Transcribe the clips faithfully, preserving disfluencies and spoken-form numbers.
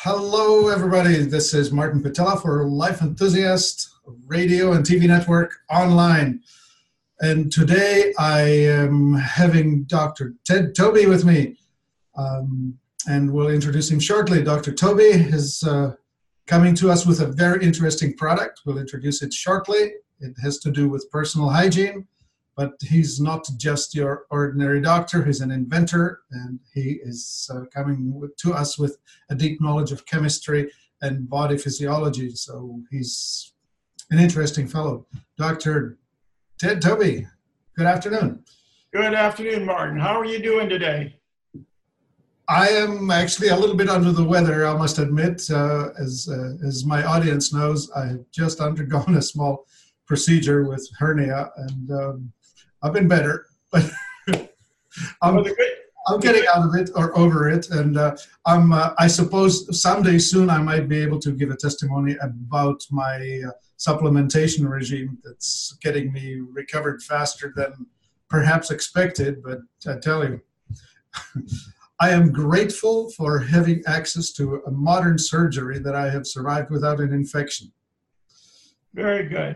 Hello, everybody. This is Martin Patella for Life Enthusiast Radio and T V Network Online. And today I am having Doctor Ted Tobey with me. Um, and we'll introduce him shortly. Doctor Tobey is uh, coming to us with a very interesting product. We'll introduce it shortly. It has to do with personal hygiene. But he's not just your ordinary doctor. He's an inventor, and he is uh, coming with, to us with a deep knowledge of chemistry and body physiology. So he's an interesting fellow. Doctor Ted Tobey, good afternoon. Good afternoon, Martin. How are you doing today? I am actually a little bit under the weather, I must admit. Uh, as, uh, as my audience knows, I have just undergone a small procedure with hernia, and um, I've been better, but I'm, I'm getting out of it or over it, and uh, I'm. Uh, I suppose someday soon I might be able to give a testimony about my uh, supplementation regime that's getting me recovered faster than perhaps expected. But I tell you, I am grateful for having access to a modern surgery that I have survived without an infection. Very good.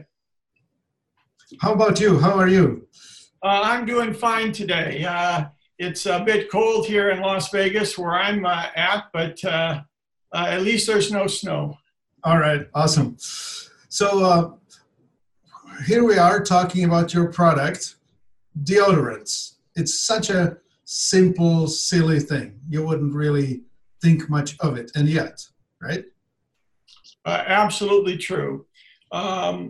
How about you? How are you? Uh, I'm doing fine today. Uh, it's a bit cold here in Las Vegas where I'm uh, at, but uh, uh, at least there's no snow. All right, awesome. So uh, here we are talking about your product, deodorants. It's such a simple, silly thing. You wouldn't really think much of it, and yet, right? Uh, absolutely true. Um,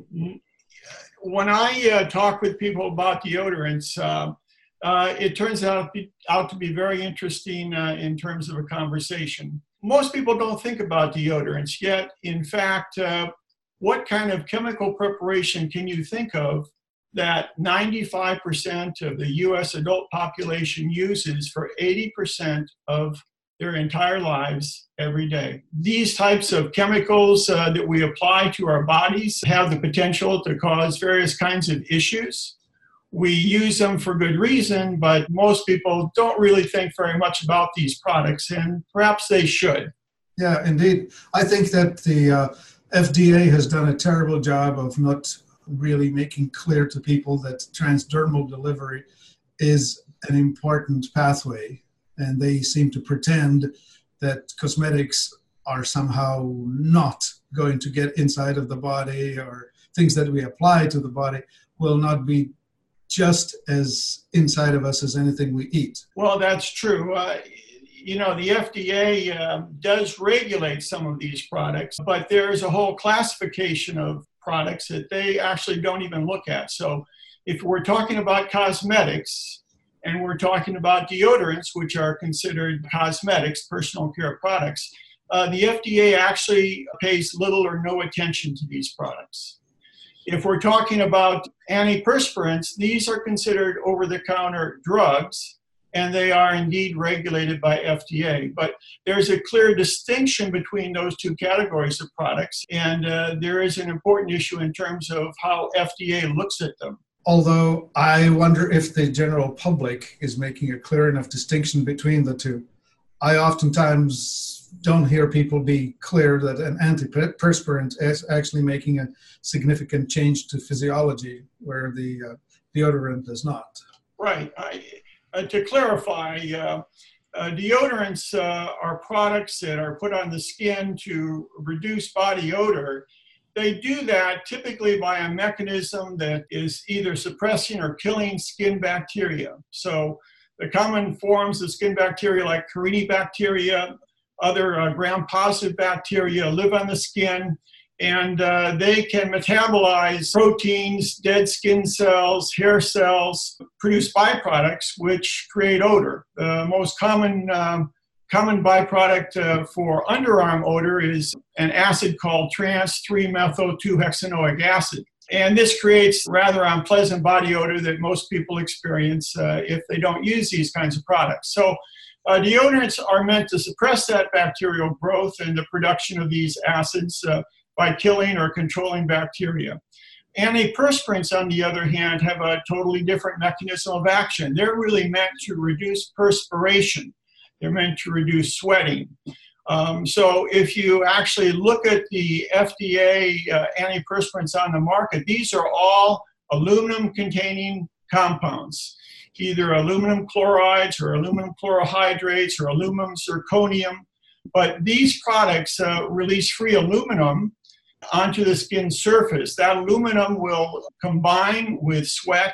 When I uh, talk with people about deodorants, uh, uh, it turns out, be, out to be very interesting uh, in terms of a conversation. Most people don't think about deodorants, yet, in fact, uh, what kind of chemical preparation can you think of that ninety-five percent of the U S adult population uses for eighty percent of their entire lives every day? These types of chemicals uh, that we apply to our bodies have the potential to cause various kinds of issues. We use them for good reason, but most people don't really think very much about these products, and perhaps they should. Yeah, indeed. I think that the uh, F D A has done a terrible job of not really making clear to people that transdermal delivery is an important pathway. And they seem to pretend that cosmetics are somehow not going to get inside of the body, or things that we apply to the body will not be just as inside of us as anything we eat. Well, that's true. Uh, you know, the F D A uh, does regulate some of these products, but there's a whole classification of products that they actually don't even look at. So if we're talking about cosmetics, and we're talking about deodorants, which are considered cosmetics, personal care products, uh, the F D A actually pays little or no attention to these products. If we're talking about antiperspirants, these are considered over-the-counter drugs, and they are indeed regulated by F D A. But there's a clear distinction between those two categories of products, and uh, there is an important issue in terms of how F D A looks at them. Although I wonder if the general public is making a clear enough distinction between the two. I oftentimes don't hear people be clear that an antiperspirant is actually making a significant change to physiology, where the uh, deodorant does not. Right. I, uh, to clarify, uh, uh, deodorants uh, are products that are put on the skin to reduce body odor. They do that typically by a mechanism that is either suppressing or killing skin bacteria. So the common forms of skin bacteria, like Carinibacteria, other uh, gram-positive bacteria, live on the skin, and uh, they can metabolize proteins, dead skin cells, hair cells, produce byproducts which create odor. The most common um, Common byproduct uh, for underarm odor is an acid called trans three methyl two hexanoic acid. And this creates rather unpleasant body odor that most people experience uh, if they don't use these kinds of products. So uh, deodorants are meant to suppress that bacterial growth and the production of these acids uh, by killing or controlling bacteria. Antiperspirants, on the other hand, have a totally different mechanism of action. They're really meant to reduce perspiration. They're meant to reduce sweating. Um, so if you actually look at the F D A uh, antiperspirants on the market, these are all aluminum-containing compounds, either aluminum chlorides or aluminum chlorohydrates or aluminum zirconium. But these products uh, release free aluminum onto the skin surface. That aluminum will combine with sweat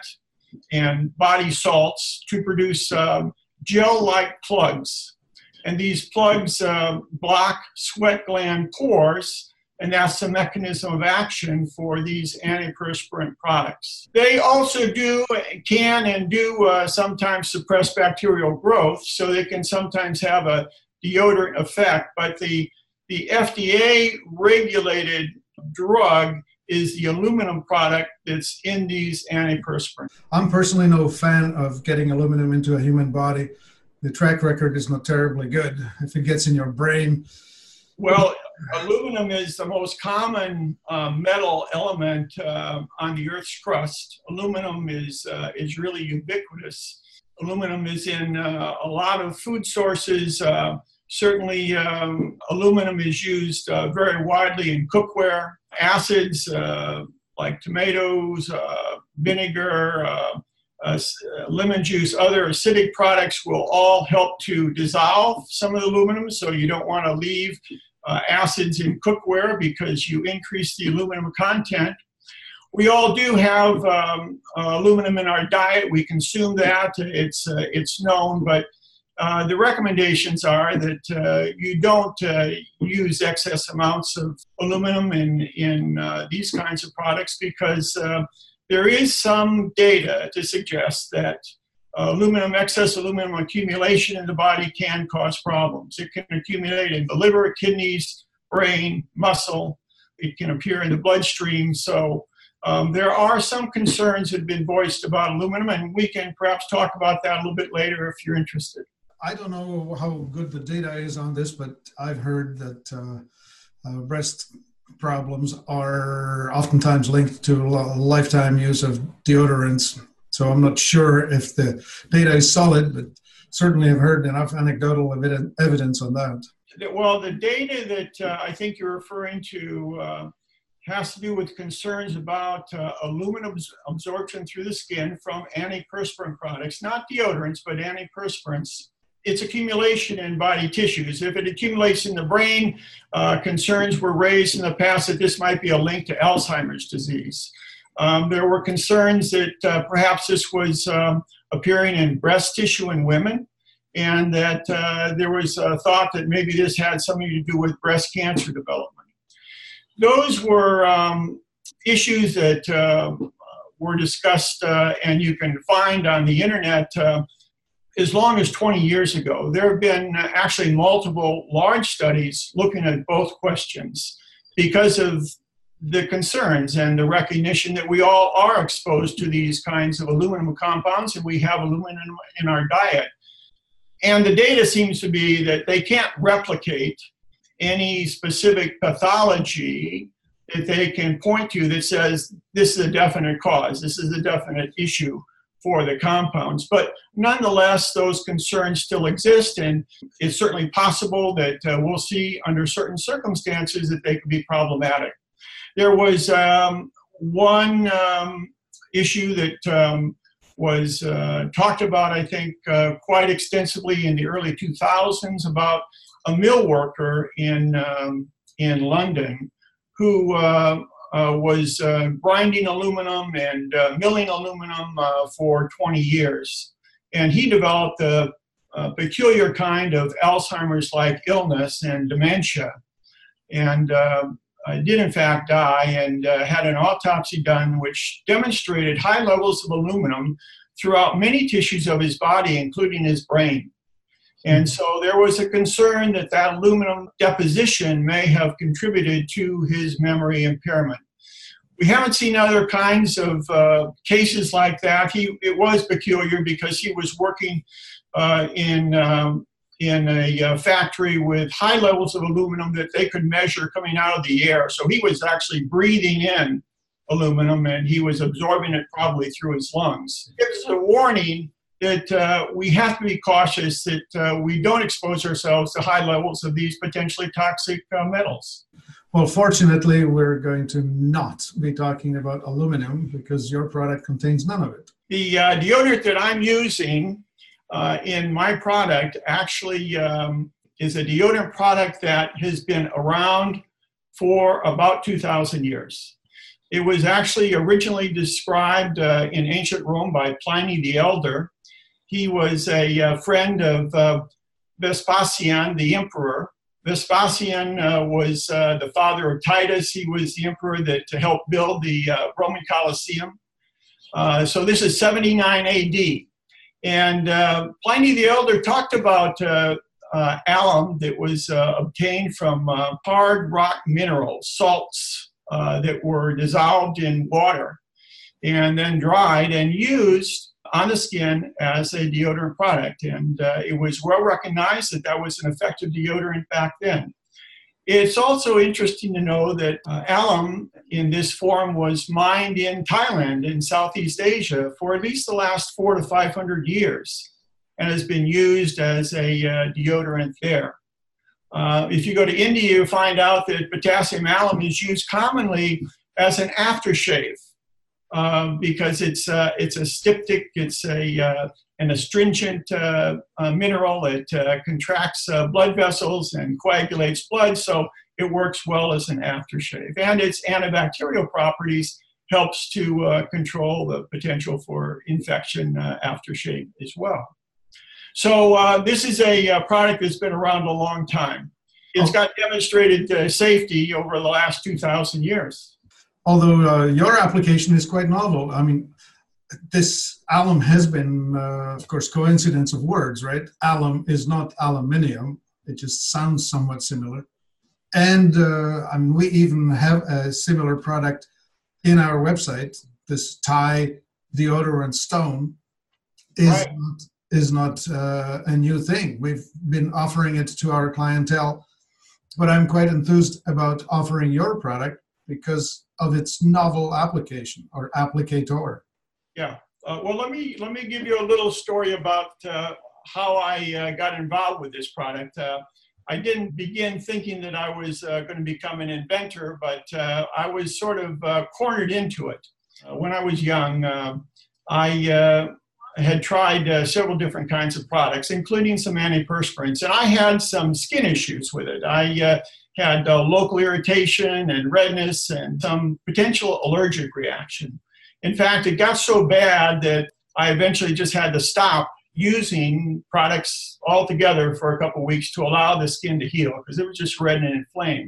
and body salts to produce um, gel-like plugs. And these plugs uh, block sweat gland pores, and that's the mechanism of action for these antiperspirant products. They also do, can and do uh, sometimes suppress bacterial growth, so they can sometimes have a deodorant effect, but the, the F D A-regulated drug is the aluminum product that's in these antiperspirants. I'm personally no fan of getting aluminum into a human body. The track record is not terribly good if it gets in your brain. Well, aluminum is the most common uh, metal element uh, on the Earth's crust. Aluminum is, uh, is really ubiquitous. Aluminum is in uh, a lot of food sources. Uh, certainly, um, aluminum is used uh, very widely in cookware. Acids uh, like tomatoes, uh, vinegar, uh, Uh, lemon juice, other acidic products will all help to dissolve some of the aluminum, so you don't want to leave uh, acids in cookware because you increase the aluminum content. We all do have um, uh, aluminum in our diet. We consume that. It's, uh, it's known, but uh, the recommendations are that uh, you don't uh, use excess amounts of aluminum in, in uh, these kinds of products because uh, there is some data to suggest that uh, aluminum, excess aluminum accumulation in the body can cause problems. It can accumulate in the liver, kidneys, brain, muscle. It can appear in the bloodstream. So um, there are some concerns that have been voiced about aluminum, and we can perhaps talk about that a little bit later if you're interested. I don't know how good the data is on this, but I've heard that uh, uh, breast problems are oftentimes linked to lifetime use of deodorants. So I'm not sure if the data is solid, but certainly I've heard enough anecdotal evidence on that. Well, the data that uh, I think you're referring to uh, has to do with concerns about uh, aluminum absorption through the skin from antiperspirant products, not deodorants, but antiperspirants. Its accumulation in body tissues. If it accumulates in the brain, uh, concerns were raised in the past that this might be a link to Alzheimer's disease. Um, there were concerns that uh, perhaps this was um, appearing in breast tissue in women, and that uh, there was a thought that maybe this had something to do with breast cancer development. Those were um, issues that uh, were discussed, uh, and you can find on the internet uh, as long as twenty years ago. There have been actually multiple large studies looking at both questions because of the concerns and the recognition that we all are exposed to these kinds of aluminum compounds, and we have aluminum in our diet. And the data seems to be that they can't replicate any specific pathology that they can point to that says this is a definite cause, this is a definite issue for the compounds. But nonetheless, those concerns still exist, and it's certainly possible that uh, we'll see under certain circumstances that they could be problematic. There was um, one um, issue that um, was uh, talked about, I think, uh, quite extensively in the early two thousands about a mill worker in, um, in London who uh, Uh, was uh, grinding aluminum and uh, milling aluminum uh, for twenty years. And he developed a, a peculiar kind of Alzheimer's-like illness and dementia. And uh, did in fact die, and uh, had an autopsy done which demonstrated high levels of aluminum throughout many tissues of his body, including his brain. And so there was a concern that that aluminum deposition may have contributed to his memory impairment. We haven't seen other kinds of uh, cases like that. He, it was peculiar because he was working uh, in, um, in a uh, factory with high levels of aluminum that they could measure coming out of the air. So he was actually breathing in aluminum, and he was absorbing it probably through his lungs. It was a warning that uh, we have to be cautious that uh, we don't expose ourselves to high levels of these potentially toxic uh, metals. Well, fortunately, we're going to not be talking about aluminum because your product contains none of it. The uh, deodorant that I'm using uh, in my product actually um, is a deodorant product that has been around for about two thousand years. It was actually originally described uh, in ancient Rome by Pliny the Elder. He was a uh, friend of uh, Vespasian, the emperor. Vespasian uh, was uh, the father of Titus. He was the emperor that to help build the uh, Roman Colosseum. Uh, so this is seventy-nine A D. And uh, Pliny the Elder talked about uh, uh, alum that was uh, obtained from uh, hard rock minerals, salts uh, that were dissolved in water and then dried and used on the skin as a deodorant product. And uh, it was well recognized that that was an effective deodorant back then. It's also interesting to know that uh, alum in this form was mined in Thailand in Southeast Asia for at least the last four to five hundred years and has been used as a uh, deodorant there. Uh, if you go to India, you find out that potassium alum is used commonly as an aftershave. Um, because it's uh, it's a styptic, it's a uh, an astringent uh, uh, mineral. It uh, contracts uh, blood vessels and coagulates blood, so it works well as an aftershave. And its antibacterial properties helps to uh, control the potential for infection uh, aftershave as well. So uh, this is a uh, product that's been around a long time. It's got demonstrated uh, safety over the last two thousand years. Although uh, your application is quite novel. I mean, this alum has been, uh, of course, coincidence of words, right? Alum is not aluminium. It just sounds somewhat similar. And uh, I mean, we even have a similar product in our website. This Thai deodorant stone is right. not, is not uh, a new thing. We've been offering it to our clientele, but I'm quite enthused about offering your product because of its novel application or applicator. Yeah. Uh, well, let me let me give you a little story about uh, how I uh, got involved with this product. Uh, I didn't begin thinking that I was uh, going to become an inventor, but uh, I was sort of uh, cornered into it. Uh, when I was young, uh, I uh, had tried uh, several different kinds of products, including some antiperspirants, and I had some skin issues with it. I uh, had uh, local irritation and redness and some potential allergic reaction. In fact, it got so bad that I eventually just had to stop using products altogether for a couple of weeks to allow the skin to heal because it was just red and inflamed.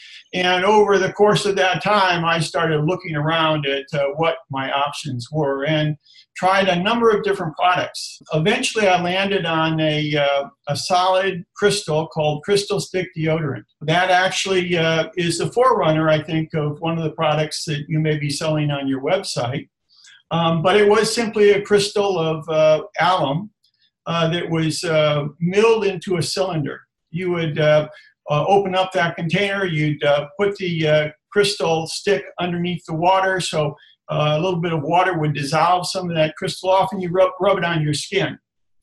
And over the course of that time, I started looking around at uh, what my options were and tried a number of different products. Eventually, I landed on a, uh, a solid crystal called Crystal Stick Deodorant. That actually uh, is the forerunner, I think, of one of the products that you may be selling on your website. Um, but it was simply a crystal of uh, alum uh, that was uh, milled into a cylinder. You would uh, Uh, open up that container, you'd uh, put the uh, crystal stick underneath the water, so uh, a little bit of water would dissolve some of that crystal off, and you rub, rub it on your skin.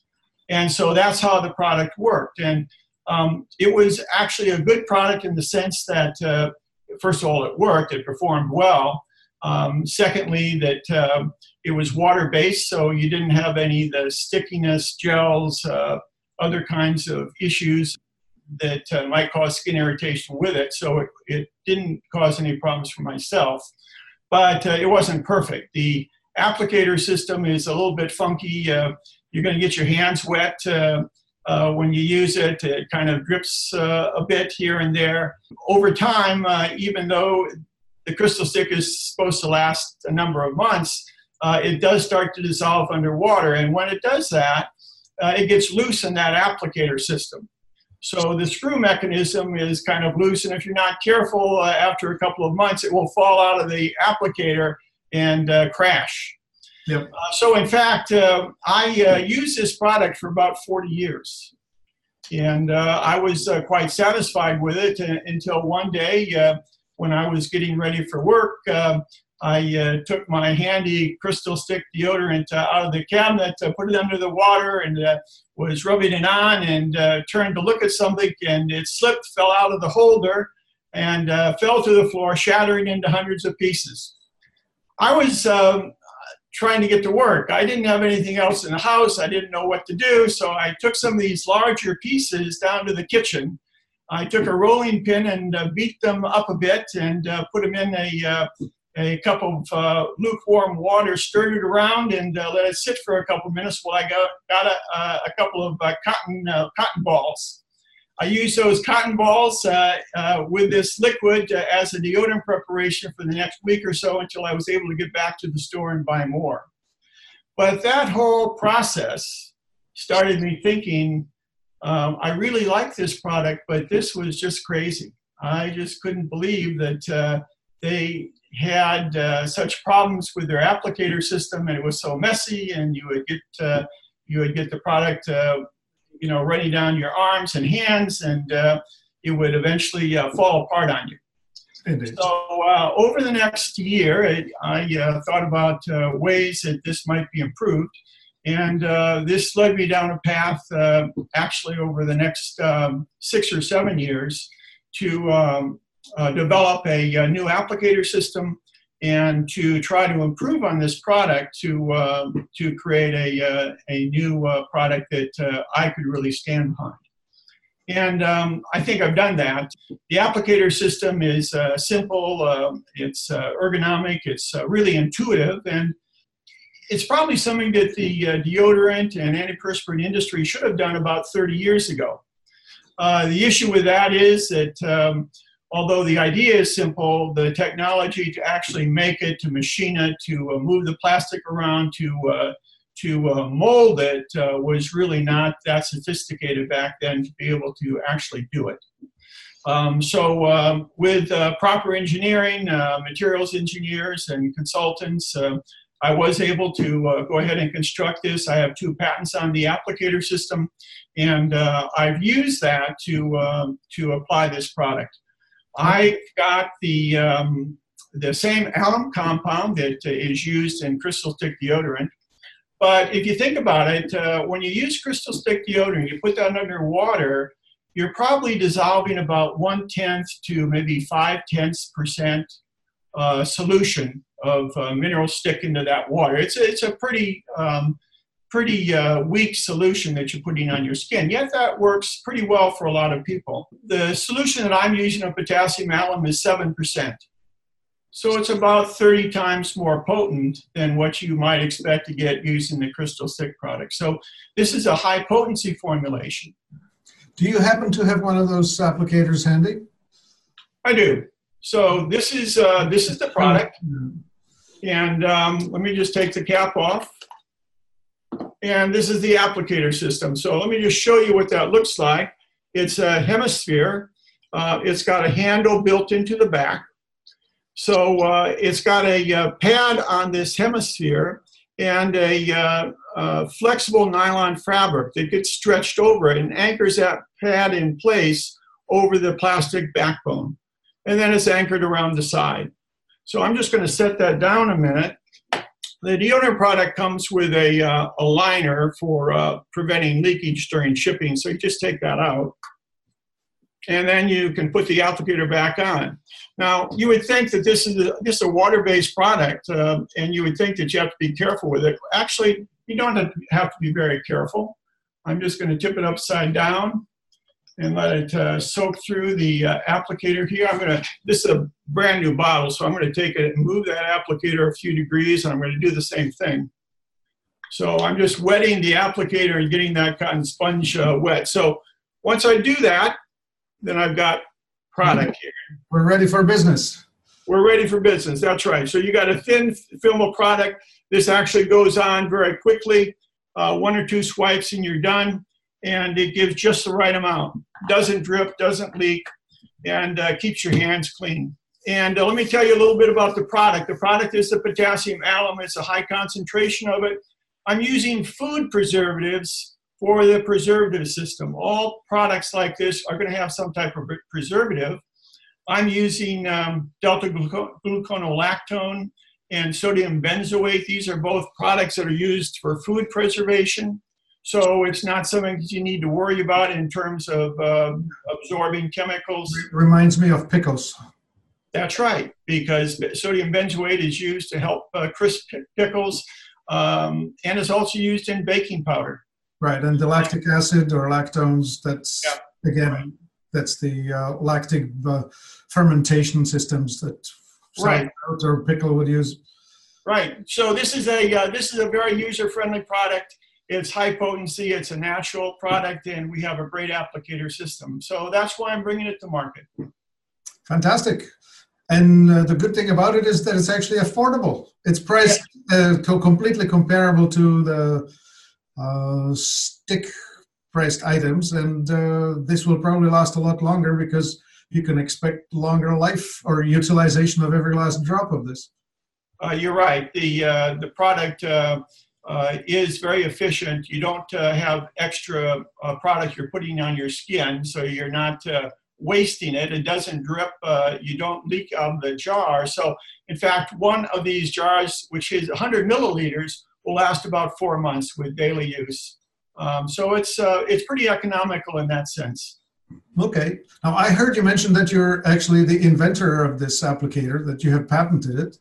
And so that's how the product worked. And um, it was actually a good product in the sense that, uh, first of all, it worked, it performed well. Um, secondly, that uh, it was water-based, so you didn't have any of the stickiness, gels, uh, other kinds of issues that uh, might cause skin irritation with it. So it, it didn't cause any problems for myself, but uh, it wasn't perfect. The applicator system is a little bit funky. Uh, you're going to get your hands wet uh, uh, when you use it. It kind of drips uh, a bit here and there. Over time, uh, even though the crystal stick is supposed to last a number of months, uh, it does start to dissolve underwater. And when it does that, uh, it gets loose in that applicator system. So the screw mechanism is kind of loose, and if you're not careful, uh, after a couple of months, it will fall out of the applicator and uh, crash. Yep. Uh, so in fact, uh, I uh, used this product for about forty years. And uh, I was uh, quite satisfied with it uh, until one day uh, when I was getting ready for work, uh, I uh, took my handy Crystal Stick deodorant uh, out of the cabinet, uh, put it under the water, and uh, was rubbing it on, and uh, turned to look at something, and it slipped, fell out of the holder, and uh, fell to the floor, shattering into hundreds of pieces. I was um, trying to get to work. I didn't have anything else in the house. I didn't know what to do, so I took some of these larger pieces down to the kitchen. I took a rolling pin and uh, beat them up a bit and uh, put them in a, uh, a cup of uh, lukewarm water, stirred it around, and uh, let it sit for a couple minutes while I got, got a, a couple of uh, cotton, uh, cotton balls. I used those cotton balls uh, uh, with this liquid uh, as a deodorant preparation for the next week or so until I was able to get back to the store and buy more. But that whole process started me thinking, um, I really like this product, but this was just crazy. I just couldn't believe that uh, they had uh, such problems with their applicator system, and it was so messy, and you would get, uh, you would get the product uh, you know, running down your arms and hands, and uh, it would eventually uh, fall apart on you. Indeed. So uh, over the next year, I, I uh, thought about uh, ways that this might be improved, and uh, this led me down a path, uh, actually over the next um, six or seven years, to um, uh, develop a, a new applicator system and to try to improve on this product to uh, to create a uh, a new uh, product that uh, I could really stand behind. And um, I think I've done that. The applicator system is uh, simple, uh, it's uh, ergonomic, it's uh, really intuitive, and it's probably something that the uh, deodorant and antiperspirant industry should have done about thirty years ago. Uh, the issue with that is that um, although the idea is simple, the technology to actually make it, to machine it, to uh, move the plastic around, to uh, to uh, mold it uh, was really not that sophisticated back then to be able to actually do it. Um, so um, with uh, proper engineering, uh, materials engineers and consultants, uh, I was able to uh, go ahead and construct this. I have two patents on the applicator system, and uh, I've used that to, uh, to apply this product. I've got the, um, the same alum compound that uh, is used in Crystal Stick deodorant. But if you think about it, uh, when you use Crystal Stick deodorant, you put that under water, you're probably dissolving about one-tenth to maybe five-tenths percent uh, solution of uh, mineral stick into that water. It's a, it's a pretty, um, pretty uh, weak solution that you're putting on your skin, yet that works pretty well for a lot of people. The solution that I'm using of potassium alum is seven percent. So it's about thirty times more potent than what you might expect to get using the Crystal Stick product. So this is a high potency formulation. Do you happen to have one of those applicators handy? I do. So this is, uh, this is the product. And um, let me just take the cap off. And this is the applicator system. So let me just show you what that looks like. It's a hemisphere. Uh, it's got a handle built into the back. So uh, it's got a uh, pad on this hemisphere and a uh, uh, flexible nylon fabric that gets stretched over it and anchors that pad in place over the plastic backbone. And then it's anchored around the side. So I'm just going to set that down a minute. The deodorant product comes with a, uh, a liner for uh, preventing leakage during shipping, so you just take that out. And then you can put the applicator back on. Now, you would think that this is a, this is a water-based product, uh, and you would think that you have to be careful with it. Actually, you don't have to, have to be very careful. I'm just going to tip it upside down and let it uh, soak through the uh, applicator here. I'm going to, this is a brand new bottle, so I'm going to take it and move that applicator a few degrees, and I'm going to do the same thing. So I'm just wetting the applicator and getting that cotton sponge uh, wet. So once I do that, then I've got product here. We're ready for business. We're ready for business, that's right. So you got a thin film of product. This actually goes on very quickly. Uh, one or two swipes and you're done. And it gives just the right amount. Doesn't drip, doesn't leak, and uh, keeps your hands clean. And uh, let me tell you a little bit about the product. The product is the potassium alum. It's a high concentration of it. I'm using food preservatives for the preservative system. All products like this are going to have some type of preservative. I'm using um, delta-gluconolactone and sodium benzoate. These are both products that are used for food preservation. So it's not something that you need to worry about in terms of uh, absorbing chemicals. Reminds me of pickles. That's right, because sodium benzoate is used to help uh, crisp pickles, um, and is also used in baking powder. Right, and the lactic acid or lactones, that's, yeah. again, right. that's the uh, lactic uh, fermentation systems that right. sauerkraut or pickle would use. Right, so this is a, uh, this is a very user-friendly product. It's high potency, it's a natural product, and we have a great applicator system. So that's why I'm bringing it to market. Fantastic. And uh, the good thing about it is that it's actually affordable. It's priced uh, co completely comparable to the uh, stick-priced items, and uh, this will probably last a lot longer because you can expect longer life or utilization of every last drop of this. Uh, you're right. The uh, the product uh, uh, is very efficient. You don't uh, have extra uh, product you're putting on your skin, so you're not uh, wasting it. It doesn't drip. Uh, you don't leak out of the jar. So, in fact, one of these jars, which is one hundred milliliters, will last about four months with daily use. Um, so it's uh, it's pretty economical in that sense. Okay. Now, I heard you mention that you're actually the inventor of this applicator, that you have patented it.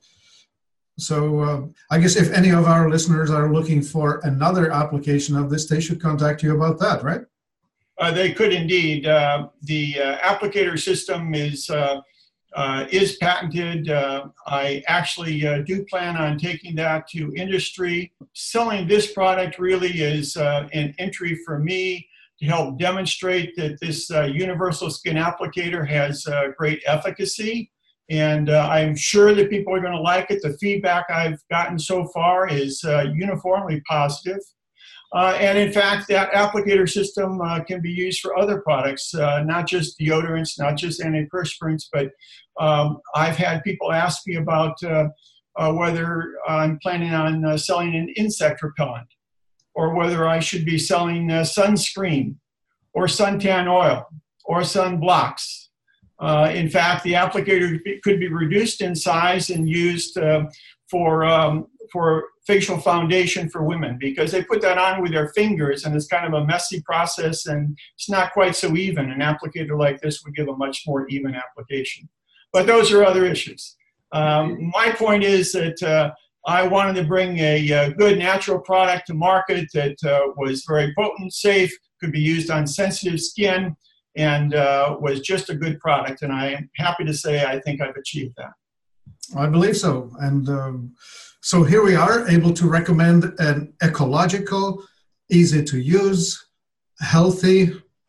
So uh, I guess if any of our listeners are looking for another application of this, they should contact you about that, right? Uh, they could indeed. Uh, the uh, applicator system is uh, uh, is patented. Uh, I actually uh, do plan on taking that to industry. Selling this product really is uh, an entry for me to help demonstrate that this uh, universal skin applicator has uh, great efficacy. And uh, I'm sure that people are going to like it. The feedback I've gotten so far is uh, uniformly positive. Uh, and in fact, that applicator system uh, can be used for other products, uh, not just deodorants, not just antiperspirants, but um, I've had people ask me about uh, uh, whether I'm planning on uh, selling an insect repellent, or whether I should be selling uh, sunscreen, or suntan oil, or sunblocks. Uh, in fact, the applicator could be reduced in size and used uh, for, um, for facial foundation for women, because they put that on with their fingers and it's kind of a messy process and it's not quite so even. An applicator like this would give a much more even application. But those are other issues. Um, my point is that uh, I wanted to bring a, a good natural product to market that uh, was very potent, safe, could be used on sensitive skin, and uh, was just a good product. And I am happy to say I think I've achieved that. I believe so. And um, so here we are, able to recommend an ecological, easy to use, healthy,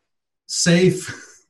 safe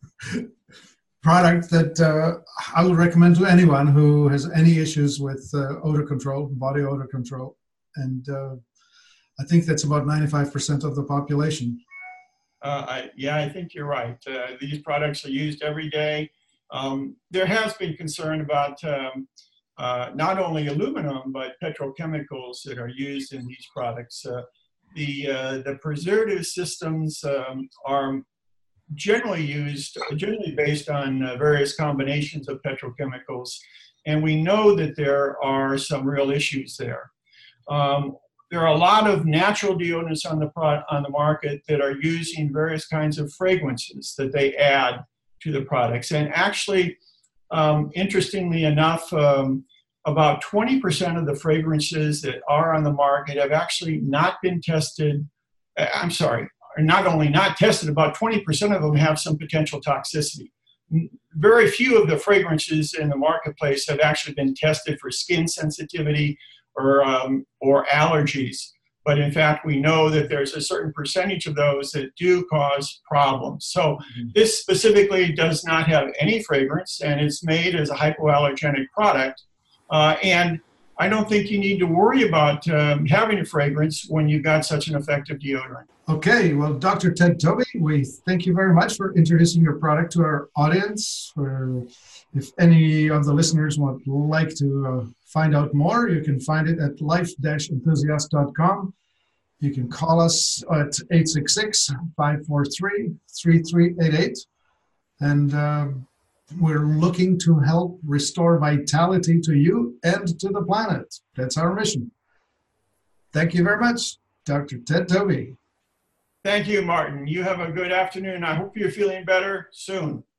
product that uh, I will recommend to anyone who has any issues with uh, odor control, body odor control. And uh, I think that's about ninety-five percent of the population. Uh, I, yeah, I think you're right. Uh, these products are used every day. Um, there has been concern about um, uh, not only aluminum, but petrochemicals that are used in these products. Uh, the, uh, the preservative systems um, are generally used, generally based on uh, various combinations of petrochemicals, and we know that there are some real issues there. Um, There are a lot of natural deodorants on the pro on the market that are using various kinds of fragrances that they add to the products. And actually, um, interestingly enough, um, about twenty percent of the fragrances that are on the market have actually not been tested. Uh, I'm sorry, are not only not tested, about twenty percent of them have some potential toxicity. Very few of the fragrances in the marketplace have actually been tested for skin sensitivity or, um, or allergies. But in fact, we know that there's a certain percentage of those that do cause problems. So mm-hmm. This specifically does not have any fragrance, and it's made as a hypoallergenic product. Uh, and I don't think you need to worry about um, having a fragrance when you've got such an effective deodorant. Okay, well, Doctor Ted Tobey, we thank you very much for introducing your product to our audience. For, if any of the listeners would like to uh, find out more, you can find it at life dash enthusiast dot com. You can call us at eight six six, five four three, three three eight eight. And uh, we're looking to help restore vitality to you and to the planet. That's our mission. Thank you very much, Doctor Ted Tobey. Thank you, Martin. You have a good afternoon. I hope you're feeling better soon.